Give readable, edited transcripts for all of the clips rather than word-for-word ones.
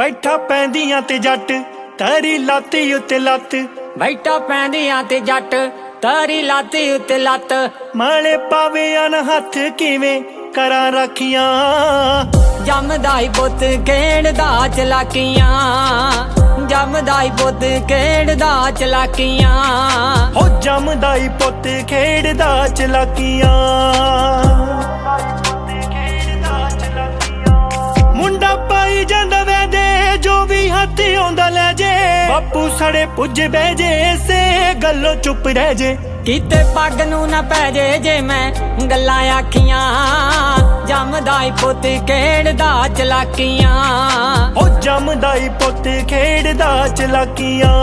बैठा पैंदियां ते जट तारी लाती उत्ते लत, बैठा पैंदियां ते जट तारी लाती उत्ते लत। माले पावे अन हथ किवें करा रखियां, जमदा ही पुत खेड़दा चलाकियां, जमदा ही पुत खेड़दा चलाकियां। हो जमदा ही पुत खेड़दा चलाकियां। मुंडा पाई जांदा वैदे जो भी हाथ आउंदा लै जे, बापू सड़े पुज बह जे इसे गल्लों चुप रह जे। किते पग नू ना पै जे मैं गल्लां आखियां, जमदा ही पुत खेड़दा चलाकियां। हो जमदा ही पुत खेड़दा चलाकियां।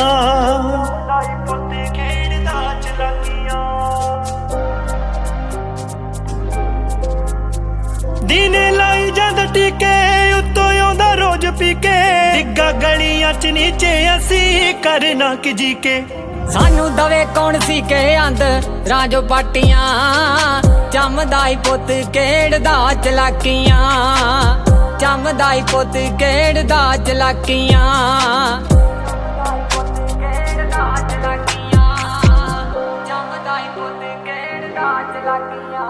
दीने लाई जांदा टीके उत्तों आउंदा रोज पीके, डिग्गा गलियां च नीचे असी करना कि जी के। सानू दवे कौन सी के अंद राजो पाटियां, जमदा ही पुत खेड़दा चलाकियां, जमदा ही पुत खेड़दा चलाकियां। जमदा ही पुत खेड़दा चलाकियां।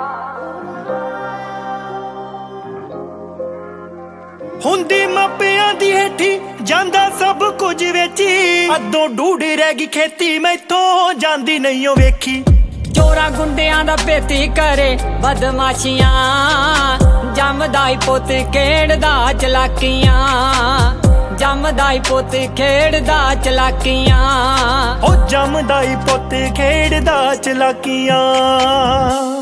हुंदी मापियां दी हेठी जांदा सब कुछ वेची, अदों ढूढ़ रह गई खेती मैथों जांदी नहीं ओ वेखी। चोरा गुंडियां दा पेती करे बदमाशियां, जमदा ही पुत खेड़दा चलाकियां, जमदा ही पुत खेड़दा चलाकियां। हो जमदा ही पुत खेड़दा चलाकियां।